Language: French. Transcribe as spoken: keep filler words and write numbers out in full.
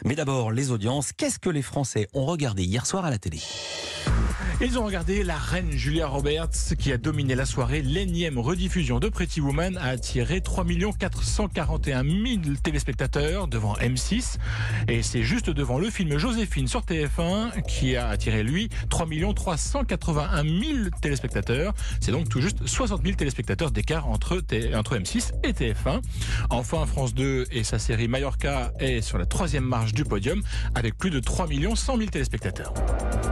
Mais d'abord, les audiences. Qu'est-ce que les Français ont regardé hier soir à la télé ? Ils ont regardé la reine Julia Roberts qui a dominé la soirée. L'énième rediffusion de Pretty Woman a attiré trois millions quatre cent quarante et un mille téléspectateurs devant M six. Et c'est juste devant le film Joséphine sur T F un qui a attiré, lui, trois millions trois cent quatre-vingt-un mille téléspectateurs. C'est donc tout juste soixante mille téléspectateurs d'écart entre, T- entre M six et T F un. Enfin, France deux et sa série Mallorca est sur la troisième marche du podium avec plus de trois millions cent mille téléspectateurs.